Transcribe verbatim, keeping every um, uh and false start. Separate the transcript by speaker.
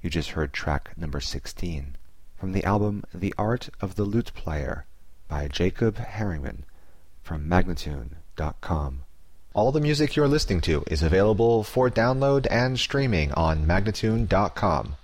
Speaker 1: You just heard track number sixteen from the album The Art of the Lute Player by Jacob Herringman from Magnatune dot com. All the music you're listening to is available for download and streaming on Magnatune dot com.